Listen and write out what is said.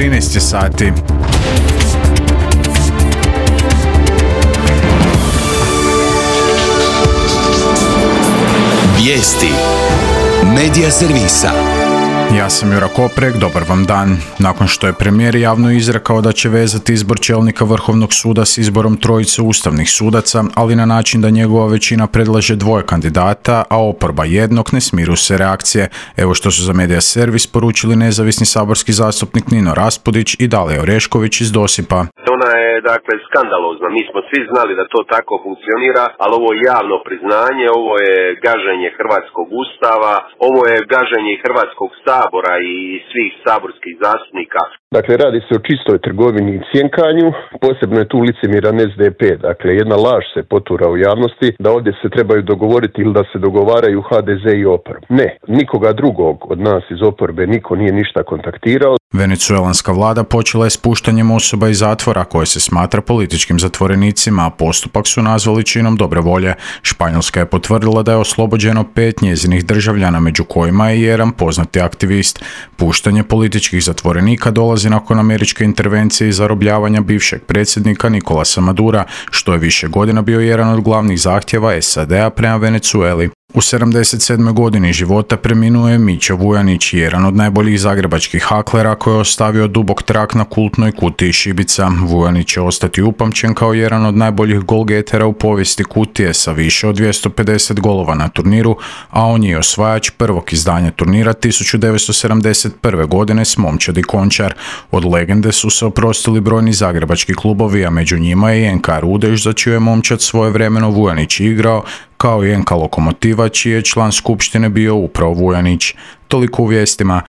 13 je sati. Vijesti Medija servisa. Ja sam Jura Koprek, dobar vam dan. Nakon što je premijer javno izrekao da će vezati izbor čelnika Vrhovnog suda s izborom trojice ustavnih sudaca, ali na način da njegova većina predlaže dvoje kandidata, a oporba jednog, ne smiruju se reakcije. Evo što su za Medija servis poručili nezavisni saborski zastupnik Nino Raspudić i Dalija Orešković iz Dosipa. Ona je skandalozna. Mi smo svi znali da to tako funkcionira, ali ovo je javno priznanje, ovo je gaženje hrvatskog ustava, ovo je gaženje Hrvatskog sabora i svih saborskih zastupnika. Dakle, radi se o čistoj trgovini i cjenkanju, posebno je tu licemjeran SDP. Dakle, jedna laž se potura u javnosti da ovdje se trebaju dogovoriti ili da se dogovaraju HDZ i oporba. Ne, nikoga drugog od nas iz oporbe niko nije ništa kontaktirao. Venecuelanska vlada počela je s puštanjem osoba iz zatvora koje se smatra političkim zatvorenicima, a postupak su nazvali činom dobre volje. Španjolska je potvrdila da je oslobođeno 5 njezinih državljana, među kojima je i jedan poznati aktivist. Puštanje političkih zatvorenika dolazi nakon američke intervencije i zarobljavanja bivšeg predsjednika Nicolasa Madura, što je više godina bio jedan od glavnih zahtjeva SAD-a prema Venecueli. U 77. godini života preminuo je Mićo Vujanić, jedan od najboljih zagrebačkih haklera koji je ostavio dubok trag na kultnoj kutiji šibica. Vujanić će ostati upamćen kao jedan od najboljih golgetera u povijesti kutije sa više od 250 golova na turniru, a on je osvajač prvog izdanja turnira 1971. godine s Momčadi Končar. Od legende su se oprostili brojni zagrebački klubovi, a među njima je NK Rudeš, za čiju je momčad svojevremeno Vujanić igrao, kao i NK Lokomotiva, čiji je član skupštine bio upravo Vujanić. Toliko u vijestima.